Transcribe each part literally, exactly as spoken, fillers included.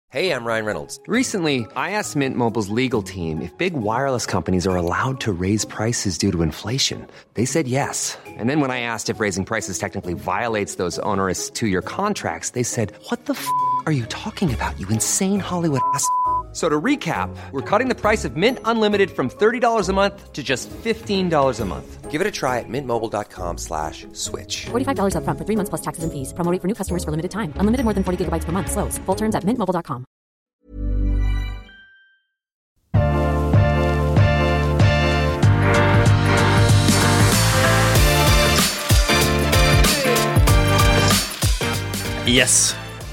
Hey, I'm Ryan Reynolds. Recently, I asked Mint Mobile's legal team if big wireless companies are allowed to raise prices due to inflation. They said yes. And then when I asked if raising prices technically violates those onerous two-year contracts, they said, what the f*** are you talking about, you insane Hollywood ass f- So to recap, we're cutting the price of Mint Unlimited from thirty dollars a month to just fifteen dollars a month. Give it a try at mintmobile.com slash switch. forty-five dollars up front for three months plus taxes and fees. Promo rate for new customers for limited time. Unlimited more than forty gigabytes per month. Slows full terms at mint mobile dot com. Yes.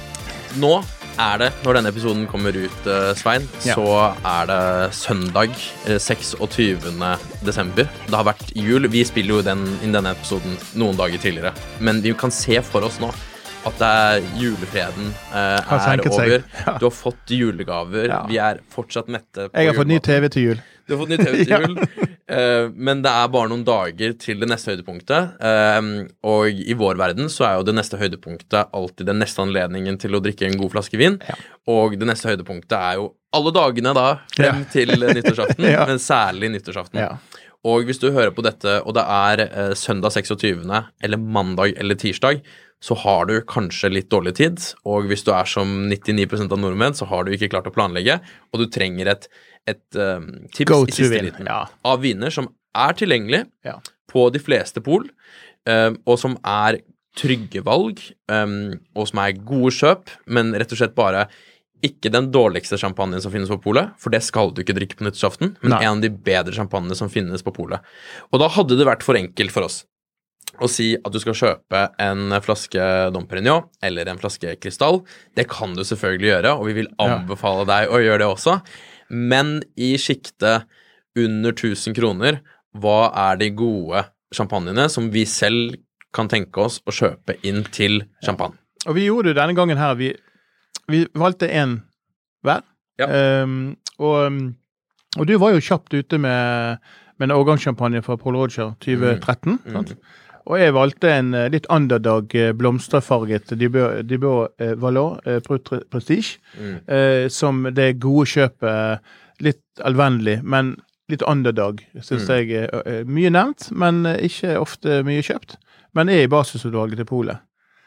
Nå er det, når denne episoden kommer ut, Svein, ja. Så er det søndag seksogtyvende desember. Det har vært jul. Vi spiller jo den, i denne episoden noen dager tidligere. Men vi kan se for oss nå at det er julefreden eh, er over. Ja. Du har fått julegaver. Ja. Vi er fortsatt mette på Jeg har fått ny T V til jul. Du har fått ny T V til jul. Ja. Uh, men det er bare noen dager til det neste høydepunktet. Uh, og i vår verden så er jo det neste høydepunktet alltid den neste anledningen til å drikke en god flaske vin. Ja. Og det neste høydepunktet er jo alle dagene da, frem ja. til nyttårsaften, ja. Men særlig nyttårsaften. Ja. Og hvis du hører på dette, og det er uh, søndag seksogtyvende eller mandag eller tirsdag, så har du kanskje litt dårlig tid, og hvis du er som nittini prosent av nordmenn, så har du ikke klart å planlegge, og du trenger et, et um, tips Go i siste win. liten Ja. av viner som er tilgjengelig ja. på de fleste pol, um, og som er trygge valg, um, og som er gode kjøp, men rett og slett bare ikke den dårligste champagnen som finnes på polet, for det skal du ikke drikke på nyttårsaften, men Nei. En av de bedre champagnene som finnes på polet. Og da hadde det vært for enkelt for oss å si at du skal kjøpe en flaske Dom Perignon eller en flaske Kristall. Det kan du selvfølgelig gjøre, og vi vil anbefale deg å gjøre det også. Men i skiktet under tusen kroner, hva er de gode champagnene som vi selv kan tenke oss å kjøpe inn til champagne? Og vi gjorde det denne gangen her. Vi, vi valgte en hver. Ja. Um, og, og du var jo kjapt ute med, med en årgangsschampagne fra Paul Roger tjue tretten, mm. sant? Mm. Og jeg valgte en uh, litt underdag uh, blomsterfarget Dubos uh, Valor uh, Prestige, mm. uh, som det gode kjøpet, uh, litt alvennlig, men litt underdag, synes mm. jeg er uh, mye nevnt, men uh, ikke ofte mye kjøpt, men er i basisutvalget til polet.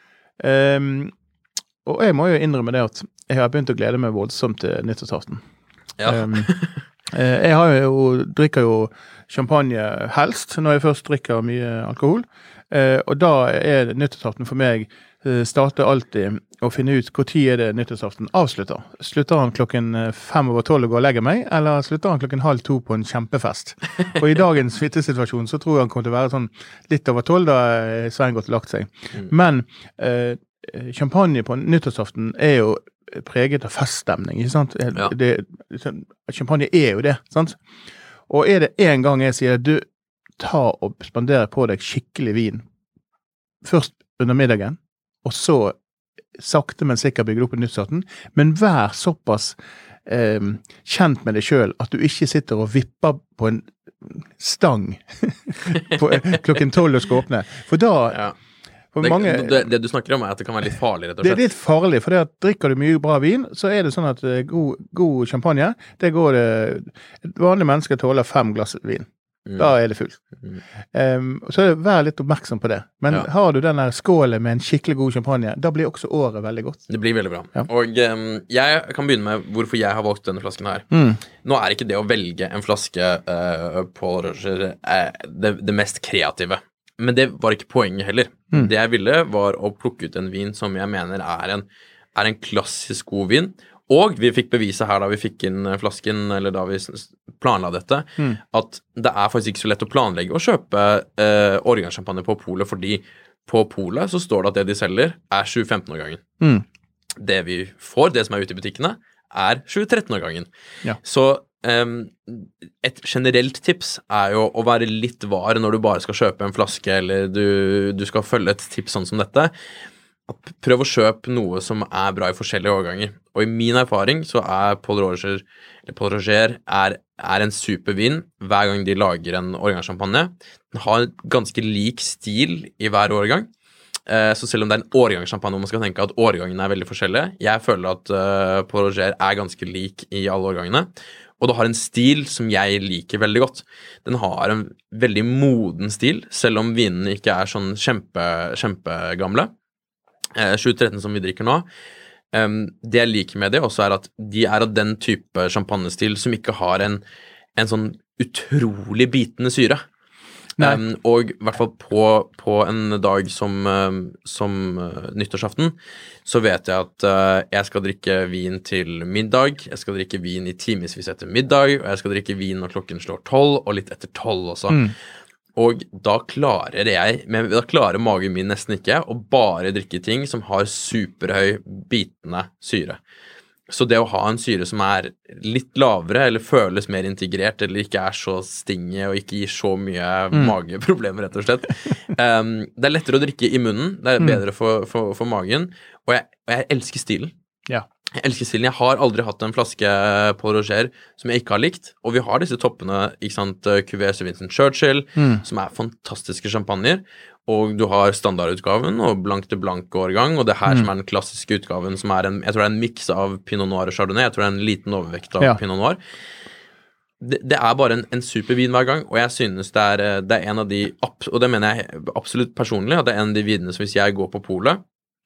Um, og jeg må jo innrømme det at jeg har begynt å glede meg voldsomt til nyttårsaften. Ja. um, uh, jeg har jo, drikker jo champagne helst, når jeg først drikker mye alkohol. Eh, og da er nyttårsaften for meg eh, starter alltid å finne ut hvor tid er det nyttårsaften avslutter. Slutter han klokken fem over tolv og går og legger meg, eller slutter han klokken halv to på en kjempefest? Og i dagens fittesituasjon så tror jeg han kommer til å være sånn litt over tolv da Svein gått og lagt seg. Mm. Men eh, champagne på nyttårsaften er jo preget av feststemning, ikke sant? Ja. Det, champagne er jo det, sant? Og er det en gang jeg sier, du ta og spandere på deg skikkelig vin, først under middagen, og så sakte, men sikkert bygge opp en nyttårsaften, men vær såpass eh, kjent med deg selv, at du ikke sitter og vipper på en stang på, klokken tolv og skal åpne. For da... Ja. For det, mange, det, det du snakker om er at det kan være litt farlig, rett og slett. Det er litt farlig, for det at drikker du mye bra vin, så er det sånn at god, god champagne, det går det, et vanlig menneske tåler fem glass vin. Mm. Da er det fullt. Mm. Um, så vær litt oppmerksom på det. Men ja. Har du den der skålen med en skikkelig god champagne, da blir også året veldig godt. Det blir veldig bra. Ja. Og um, jeg kan begynne med hvorfor jeg har valgt denne flasken her. Mm. Nå er ikke det å velge en flaske uh, Paul Roger uh, det, det mest kreative. Men det var ikke poenget heller. Mm. Det jeg ville var å plukke ut en vin som jeg mener er en, er en klassisk god vin. Og vi fikk bevise her da vi fikk inn flasken, eller da vi planla dette, mm. at det er faktisk ikke så lett å planlegge å kjøpe eh, årgangssjampanje på polet, fordi på polet så står det at det de selger er sju femten år gangen. Mm. Det vi får, det som er ute i butikkene, er sju tretten år gangen. Ja. Så Um, et generelt tips er jo å være litt var når du bare skal kjøpe en flaske, eller du, du skal følge et tips sånn som dette. Prøv å kjøpe noe som er bra i forskjellige årganger. Og i min erfaring så er Paul Roger, eller Paul Roger er, er en supervin hver gang de lager en årgangssjampanje. Den har ganske lik stil i hver årgang. uh, så selv om det er en årgangssjampanje hvor man skal tenke at årgangene er veldig forskjellige, jeg føler at uh, Pol Roger er ganske lik i alle årgangene, og det har en stil som jeg liker veldig godt. Den har en veldig moden stil, selv om vinene ikke er sånn kjempe, kjempegamle. Uh, tjue tretten som vi drikker nå, um, det jeg liker med det også er at de er av den type champagnestil som ikke har en, en sånn utrolig bitende syre. Um, og i hvert fall på, på en dag som, um, som uh, nyttårsaften, så vet jeg at uh, jeg skal drikke vin til middag, jeg skal drikke vin i timesvis etter middag, og jeg skal drikke vin når klokken slår tolv, og litt etter tolv også. Mm. Og da klarer jeg, men da klarer magen min nesten ikke å bare drikke ting som har superhøy bitende syre. Så det å ha en syre som er litt lavere, eller føles mer integrert, eller ikke er så stinge og ikke gir så mye mm. mageproblemer, rett og slett. Um, det er lettere å drikke i munnen, det er bedre for, for, for magen, og jeg, og jeg elsker stilen. Ja. Jeg elsker stilen. Jeg har aldri hatt en flaske Pol Roger som jeg ikke har likt, og vi har disse toppene, ikke sant, Cuvée Sir Winston Churchill, mm. som er fantastiske champagner, og du har standardutgaven og blank til blank årgang, og det her mm. som er den klassiske utgaven, som er en, jeg tror det er en mix av Pinot Noir og Chardonnay, jeg tror det er en liten overvekt av ja. Pinot Noir. Det, det er bare en, en super vin hver gang, og jeg synes det er, det er en av de, og det mener jeg absolutt personlig, at det er en av de vinene som hvis jeg går på polet,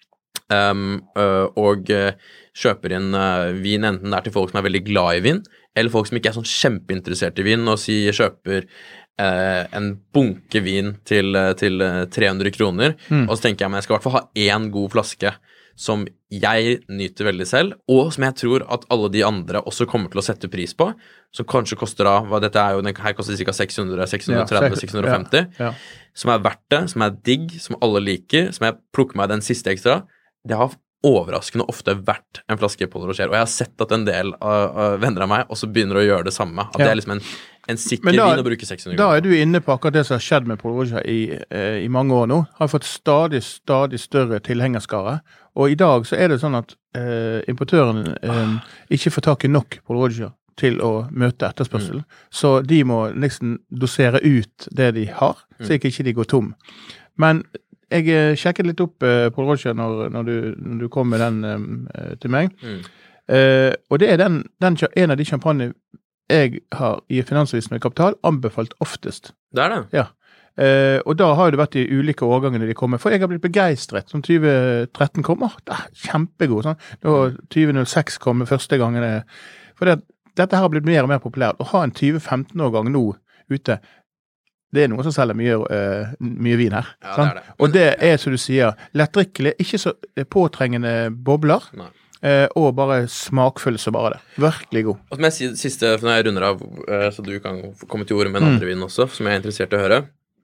um, og kjøper inn vin, enten det er til folk som er veldig glad i vin, eller folk som ikke er sånn kjempeinteressert i vin, og si kjøper Uh, en bunke vin til, til tre hundre kroner, mm. og så tenker jeg, men jeg skal i hvert fall ha en god flaske som jeg nyter veldig selv, og som jeg tror at alle de andre også kommer til å sette pris på, som kanskje koster da, hva dette er jo, den her koster ca. seks hundre, seks hundre tretti, seks hundre femti, ja, ja. Som er verdt det, som er digg, som alle liker, som jeg plukker meg den siste ekstra. Det har overraskende ofte vært en flaske Pol Roger, og jeg har sett at en del av, av venner av meg også begynner å gjøre det samme, at ja. Det er liksom en en sikker da, vin å bruke seks hundre. Da er du inne på akkurat det som har skjedd med Pol Roger i, eh, i mange år nå. Har fått stadig, stadig større tilhengerskare. Og i dag så er det sånn at eh, importøren eh, ikke får tak i nok Pol Roger til å møte etterspørselen. Mm. Så de må liksom dosere ut det de har, så ikke, ikke de går tom. Men jeg eh, sjekket litt opp eh, Pol Roger når, når, du, når du kom med den eh, til meg. Mm. Eh, og det er den, den, en av de champagne jeg har i Finansavisen med Kapital anbefalt oftest. Det er det? Ja. Eh, og da har det vært i ulike årgangene de kommer. For jeg har blitt begeistret. Som tjue tretten kommer, det er kjempegod. Sånn. Da tjue null seks kommer første gangen. For det, dette her har blitt mer og mer populært. Å ha en tjue femten-årgang nå ute, det er noe som selger mye, uh, mye vin her. Ja, det er det. Og det er, som du sier, lettdrikkelig, ikke så påtrengende bobler. Nei. Uh, og bare smakfull så bare det. Virkelig god. Og som jeg sier siste, når jeg runder av, uh, så du kan komme til ordet med en andre mm. vin også, som jeg er interessert i å høre.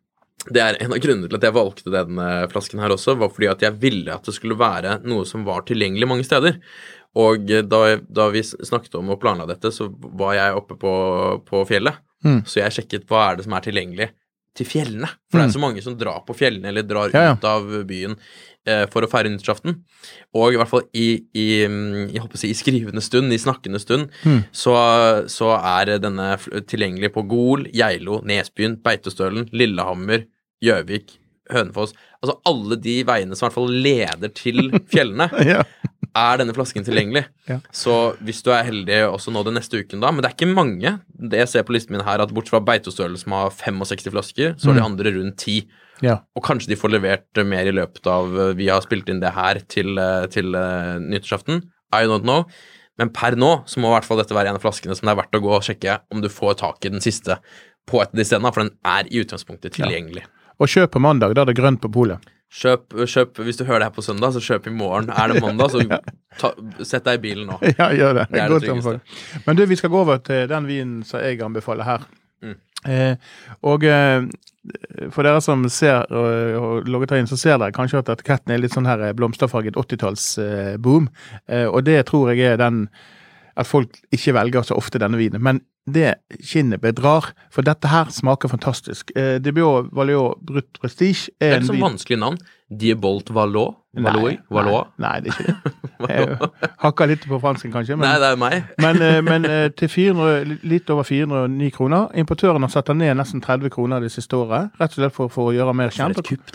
Det er en av grunnene til at jeg valgte denne flasken her også, var fordi at jeg ville at det skulle være noe som var tilgjengelig mange steder. Og da, da vi snakket om å planla dette, så var jeg oppe på, på fjellet. Mm. Så jeg sjekket hva er det som er tilgjengelig til fjellene. For mm. det er så mange som drar på fjellene, eller drar ja, ja. Ut av byen eh, for å feire nyttårsaften. Og i hvert fall i, i, jeg håper å si, i skrivende stund, i snakkende stund, mm. så, så er denne tilgjengelig på Gol, Geilo, Nesbyen, Beitostølen, Lillehammer, Gjøvik, Hønefoss. Altså alle de veiene som i hvert fall leder til fjellene, ja. Er denne flasken tilgjengelig. Ja. Så hvis du er heldig også nå den neste uken da, men det er ikke mange, det jeg ser på listen min her, at bort fra Beitostølen som har sekstifem flasker, så er de andre rundt ti. Ja. Og kanskje de får levert mer i løpet av, vi har spilt inn det her til, til uh, nyttårsaften, I don't know, men per nå så må i hvert fall dette være en av flaskene som det er verdt å gå og sjekke om du får tak i den siste på et av de stedene, for den er i utgangspunktet tilgjengelig. Ja. Og kjøp på mandag, da er det grønt på polet. Kjøp, kjøp, hvis du hører det her på søndag, så kjøp i morgen. Er det mandag, så ta, sett deg i bilen nå. Ja, gjør det. Det er det tryggeste. Men du, vi skal gå over til den vinen som jeg anbefaler her. Mm. Eh, og eh, for dere som ser og, og logget inn, så ser dere kanskje at etiketten er litt sånn her blomsterfarget åttitalls eh, boom. Eh, og det tror jeg er den at folk ikke velger så ofte denne vinen. Men det kinnet bedrar, for dette her smaker fantastisk. Eh, Diebold Valois Brut Prestige er, er det sånn vanskelig navn? Diebold Valois? Valois? Nei, nei, det er ikke det. Jeg hakker litt på fransken kanskje. Men, nei, det er meg. men, men til fire hundre, litt over fire hundre og ni kroner. Importøren har satt den ned nesten tretti kroner det siste året, rett og slett for, for å gjøre mer kjent. Det er et kupp da.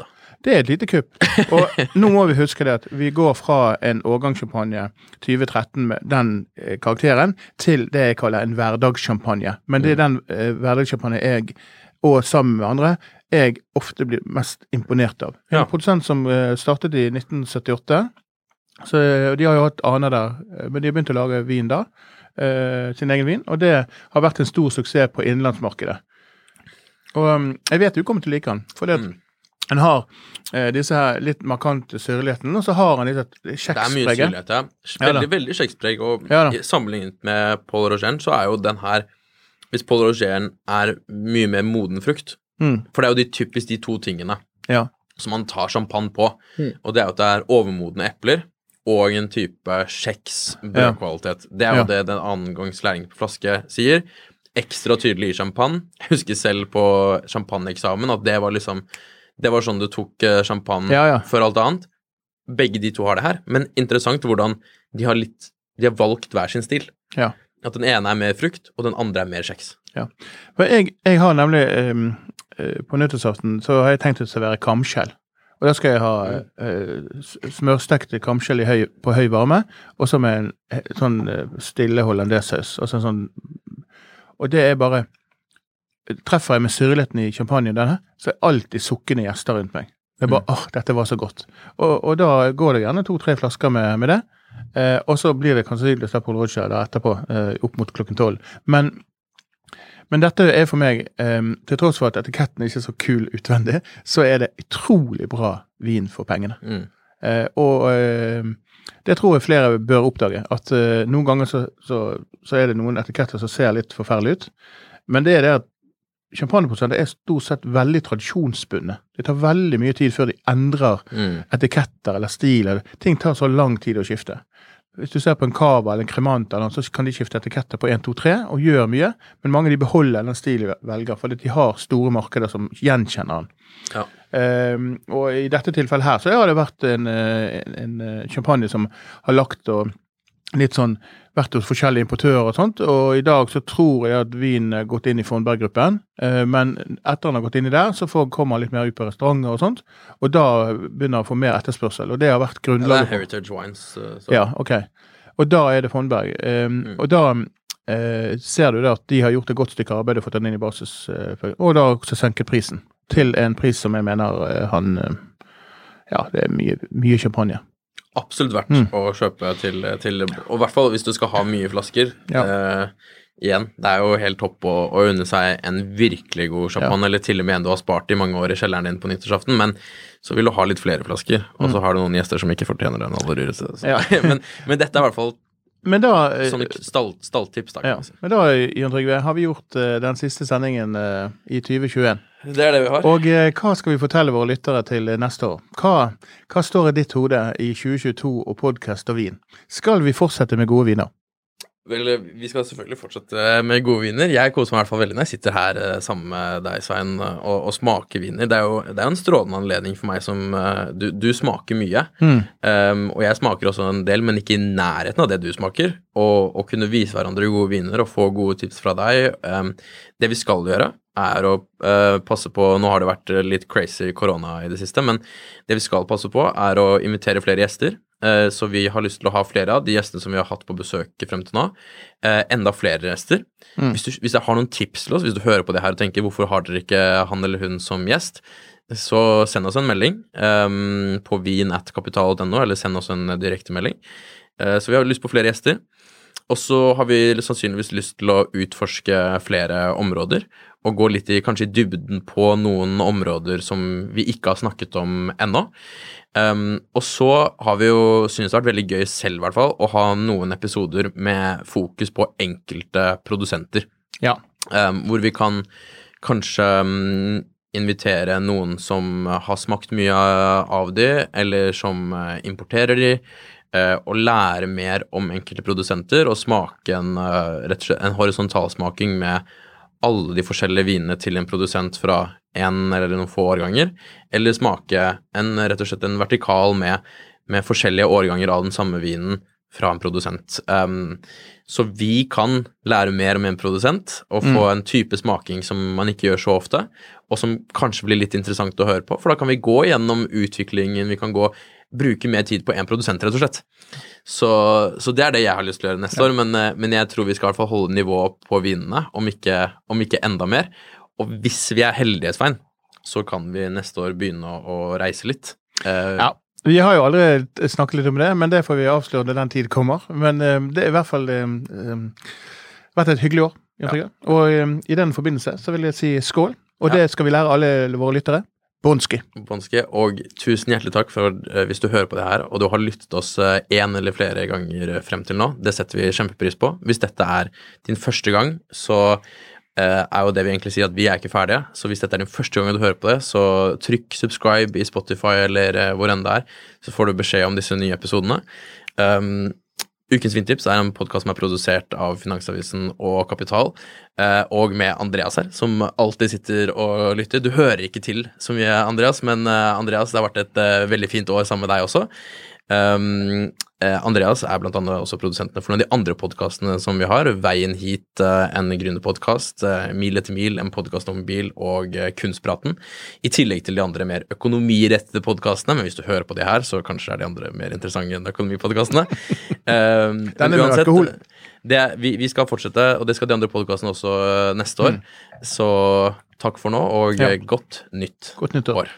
Det er et lite kupp. Og nå må vi huske det at vi går fra en årgangssjampanje tjue tretten med den eh, karakteren til det jeg kaller en hverdagssjampanje. Men det er den eh, hverdagssjampanje jeg, og sammen med andre, jeg ofte blir mest imponert av. Ja. En produsent som eh, startet i nitten syttiåtte, så de har jo hatt aner der, men de har begynt å lage vin da, eh, sin egen vin, og det har vært en stor suksess på innenlandsmarkedet. Og um, jeg vet du kommer til å like den, for det at mm. Han har eh, disse her litt markante syrligheten, og så har han litt kjekspreg. Det er mye syrlighet, ja. Veldig, ja, veldig kjekspreg, og ja, sammenlignet med Paul Roger, så er jo den her, hvis Paul Roger er mye mer moden frukt, mm. for det er jo de typisk de to tingene ja. som man tar champagne på, mm. og det er jo at det er overmodne epler, og en type kjeks brødkvalitet. Ja. Det er jo ja. det den annengangslæring på flaske sier. Ekstra tydelig i champagne. Jeg husker selv på champagneeksamen at det var liksom Det var sånn du tok champagne ja, ja. for alt annet. Begge de to har det her, men interessant hvordan de har litt, de har valgt hver sin stil. Ja. At den ene er mer frukt, og den andre er mer kjeks. Ja. For jeg, jeg har nemlig, um, uh, på nyttårsaften, så har jeg tenkt å servere kamskjell. Og da skal jeg ha uh, smørstekte kamskjell i høy, på høy varme, og så med en sånn uh, stille hollandesaus. Og, sånn, og det er bare... Treffer jeg med syrligheten i champagne denne, så er alltid sukkende gjester rundt meg. Det er bare, åh, mm. oh, dette var så godt. Og, og da går det gjerne to-tre flasker med, med det, eh, og så blir det kanskje litt Paul Roger da etterpå, eh, opp mot klokken tolv. Men, men dette er for meg, eh, til tross for at etiketten ikke er så kul utvendig, så er det utrolig bra vin for pengene. Mm. Eh, og eh, det tror jeg flere bør oppdage, at eh, noen ganger så, så, så er det noen etiketter som ser litt forferdelig ut, men det er det at champagneprodusenter er stort sett veldig tradisjonsbundet. Det tar veldig mye tid før de endrer mm. etiketter eller stil. Eller, ting tar så lang tid å skifte. Hvis du ser på en Cava eller en Cremant, eller noe, så kan de skifte etiketter på en, to, tre og gjøre mye, men mange de beholder den stilen de velger, fordi de har store markeder som gjenkjenner den. Ja. Um, og i dette tilfellet her, så har det vært en, en, en champagne som har lagt og litt sånn, vært hos forskjellige importører og sånt, og i dag så tror jeg at vin har gått inn i Fonberg-gruppen, eh, men etter han har gått inn i der, så får, kommer han litt mer ut på restauranter og sånt, og da begynner han å få mer etterspørsel, og det har vært grunnlaget. Ja, det er Heritage Wines. Så. Ja, ok. Og da er det Fonberg. Eh, mm. Og da eh, ser du da at de har gjort et godt stykke arbeid og fått den inn i basis, eh, og da også senket prisen til en pris som jeg mener eh, han, eh, ja, det er mye, mye champagne. Absolutt verdt mm. å kjøpe til, til, og i hvert fall hvis du skal ha mye flasker, ja. eh, igjen, det er jo helt topp å, å unne seg en virkelig god champagne, ja. eller til og med en du har spart i mange år i kjelleren din på nyttårsaften, men så vil du ha litt flere flasker, og så mm. har du noen gjester som ikke fortjener den aller rureste. Ja. men, men dette er i hvert fall men da, sånne stall, stalltips. Da, ja. Men da, Jan Trygve, har vi gjort uh, den siste sendingen uh, i tjue tjueen. Det er det vi har. Og uh, hva skal vi fortelle våre lyttere til uh, neste år? Hva, hva står i ditt hode i tjue tjueto og podcast og vin? Skal vi fortsette med gode viner? Vel, vi skal selvfølgelig fortsette med gode viner. Jeg koser meg i hvert fall veldig når jeg sitter her uh, sammen med deg, Svein, og, og smaker viner. Det er jo det er en strålende anledning for meg som uh, du, du smaker mye, mm. um, og jeg smaker også en del, men ikke i nærheten av det du smaker. Og å kunne vise hverandre gode viner og få gode tips fra deg. Um, det vi skal gjøre er å uh, passe på, nå har det vært litt crazy korona i det siste, men det vi skal passe på er å invitere flere gjester. Så vi har lyst til å ha flere av de gjestene som vi har hatt på besøk frem til nå. Eh, enda flere gjester. Mm. Hvis, du, hvis jeg har noen tips til oss, hvis du hører på det her og tenker hvorfor har dere ikke han eller hun som gjest, så send oss en melding um, på vin at kapital punktum no, eller send oss en direkte melding. Eh, så vi har lyst på flere gjester. Og så har vi sannsynligvis lyst til å utforske flere områder, og gå litt i, kanskje i dybden på noen områder som vi ikke har snakket om ennå. Um, og så har vi jo, synes det har vært veldig gøy selv i hvert fall, å ha noen episoder med fokus på enkelte produsenter. Ja. Um, hvor vi kan kanskje um, invitere noen som har smakt mye av de, eller som uh, importerer de, uh, og lære mer om enkelte produsenter, og smake en, uh, rett og slett, en horisontalsmaking med alle de forskjellige vinene til en produsent fra en eller noen få årganger, eller smake en, rett og slett en vertikal med, med forskjellige årganger av den samme vinen fra en produsent. Um, så vi kan lære mer om en produsent, og få mm. en type smaking som man ikke gjør så ofte, og som kanskje blir litt interessant å høre på, for da kan vi gå gjennom utviklingen, vi kan gå, bruke mer tid på en produsent, rett og slett. Så, så det er det jeg har lyst til å gjøre neste ja. år, men, men jeg tror vi skal i hvert fall holde nivået på vinene, om ikke, om ikke enda mer. Og hvis vi er heldige, Svein, så kan vi neste år begynne å, å reise litt. Uh, ja. Vi har jo allerede snakket litt om det, men det får vi avsløre når den tid kommer. Men um, det er i hvert fall um, vært et hyggelig år. Ja. Og um, i den forbindelse så vil jeg si skål, og ja. det skal vi lære alle våre lyttere. Bonski. Bonski, og tusen hjertelig takk for uh, hvis du hører på det her, og du har lyttet oss uh, en eller flere ganger frem til nå. Det setter vi kjempepris på. Hvis dette er din første gang, så Uh, er jo det vi egentlig sier at vi er ikke ferdige, så hvis dette er din første gang du hører på det, så trykk subscribe i Spotify eller uh, hvor enn det er, så får du beskjed om disse nye episodene. Um, Ukens Vindtips er en podcast som er produsert av Finansavisen og Kapital, uh, og med Andreas her, som alltid sitter og lytter. Du hører ikke til så mye, Andreas, men uh, Andreas, det har vært et uh, veldig fint år sammen med deg også. Um, eh, Andreas er blant annet også produsentene for noen av de andre podcastene som vi har. Veien hit, uh, en gründerpodcast, uh, Mil etter mil, en podcast om bil, og uh, Kunstpraten. I tillegg til de andre mer økonomirettede podcastene, men hvis du hører på de her, så kanskje er de andre mer interessante enn økonomipodcastene. um, Den er med alkohol. Det, vi, vi skal fortsette, og det skal de andre podcastene også uh, neste år. Mm. Så takk for nå, og ja. godt nytt, godt nytt år. år.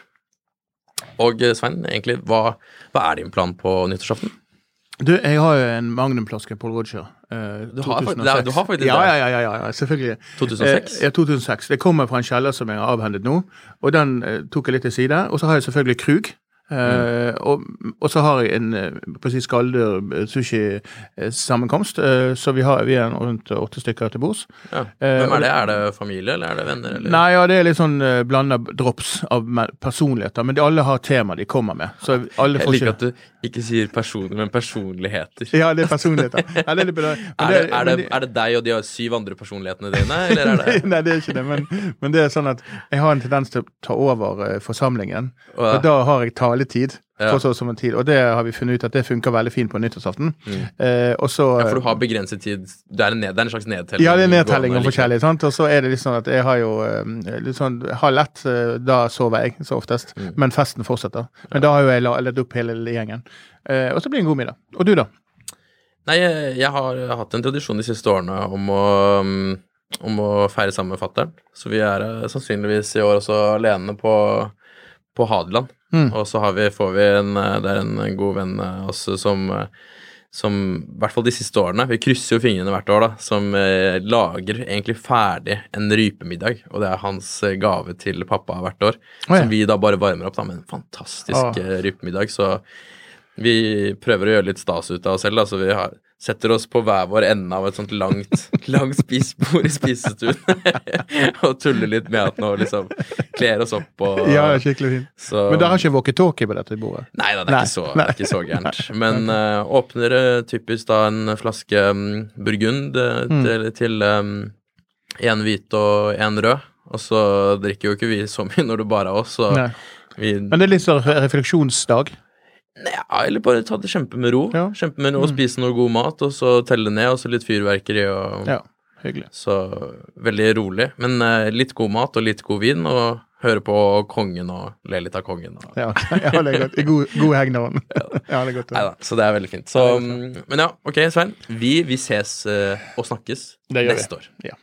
Og Svein, egentlig, hva, hva er din plan på nyttårsaften? Du, jeg har jo en magnumflaske Paul Roger. Uh, du, har, du har faktisk det? Ja, ja, ja, ja, selvfølgelig. to tusen og seks? Uh, ja, to tusen og seks. Det kommer fra en kjeller som jeg har avhendet nå, og den uh, tok jeg litt til side. Og så har jeg selvfølgelig Krug. Uh, mm. og, og så har jeg en precis skalder sushi-sammenkomst, uh, så vi, har, vi er rundt åtte stykker til bords. Ja. Hvem er det? Er det familie, eller er det venner? Eller? Nei, ja, det er litt sånn uh, blandet drops av personligheter, men de alle har tema de kommer med. Så alle jeg liker at du ikke sier personer, men personligheter. Ja, det er personligheter. Ja, det er, litt, er, det, er, det, er det deg og de syv andre personlighetene dine, eller er det? Nei, det er ikke det, men, men det er sånn at jeg har en tendens til å ta over uh, forsamlingen, og, og da har jeg taletid, ja. for så som en tid, og det har vi funnet ut at det funker veldig fint på nyttårsaften. Mm. Uh, og så, ja, for du har begrenset tid, det er en, ned, det er en slags nedtelling. Ja, det er nedtelling og forskjellig, sant? Og så er det litt sånn at jeg har jo uh, litt sånn, har lett, uh, da sover jeg så oftest, mm. men festen fortsetter. Men ja. da har jo jeg lett opp hele gjengen. Uh, og så blir det en god middag. Og du da? Nei, jeg, jeg har hatt en tradisjon de siste årene om å, um, om å feire sammen med fatteren. Så vi er uh, sannsynligvis i år også alene på, på Hadeland. Mm. Og så har vi, får vi en, det er en god venn av oss som, som, i hvert fall de siste årene, vi krysser jo fingrene hvert år da, som uh, lager egentlig ferdig en rypemiddag, og det er hans gave til pappa hvert år, oh, ja. som vi da bare varmer opp da, med en fantastisk oh. rypemiddag, så vi prøver å gjøre litt stas ut av oss selv, da, så vi har, setter oss på hver vår ende av et sånt langt, langt spisebord i spisestuen, og tuller litt med at nå liksom kler oss opp. Og, ja, skikkelig fint. Så, men det har ikke walkie-talkie på dette bordet? Nei, da, det er, ikke så, det er ikke så gærent. Men uh, åpner typisk da en flaske um, burgund uh, mm. til, til um, en hvit og en rød, og så drikker jo ikke vi så mye når det bare er oss. Så vi, men det er litt sånn refleksjonsdag? Ja, eller bare ta det kjempe med ro. Ja. Kjempe med ro, mm. spise noe god mat, og så telle ned, og så litt fyrverkeri. Og, ja, hyggelig. Så veldig rolig. Men uh, litt god mat og litt god vin, og høre på kongen og le litt av kongen. Og... ja, ja, det er godt. I god, god hegnavn. Ja, det er godt. Neida, så det er veldig fint. Så, um, men ja, ok, Svein. Vi, vi ses uh, og snakkes neste år. Ja.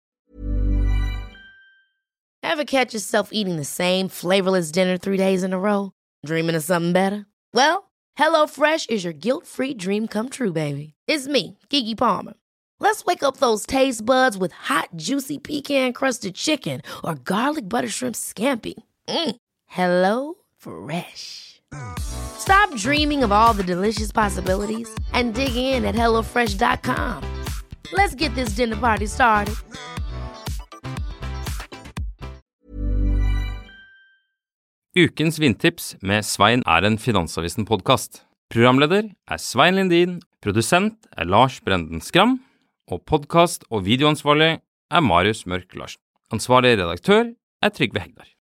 Ever catch yourself eating the same flavorless dinner three days in a row? Dreaming of something better? Well, HelloFresh is your guilt-free dream come true, baby. It's me, Keke Palmer. Let's wake up those taste buds with hot, juicy pecan-crusted chicken or garlic butter shrimp scampi. Mm. Hello Fresh. Stop dreaming of all the delicious possibilities and dig in at hello fresh dot com. Let's get this dinner party started. Ukens Vindtips med Svein er en Finansavisen-podcast. Programleder er Svein Lindin, produsent er Lars Brenden Skram, og podcast- og videoansvarlig er Marius Mørk Larsen. Ansvarlig redaktør er Trygve Hegdar.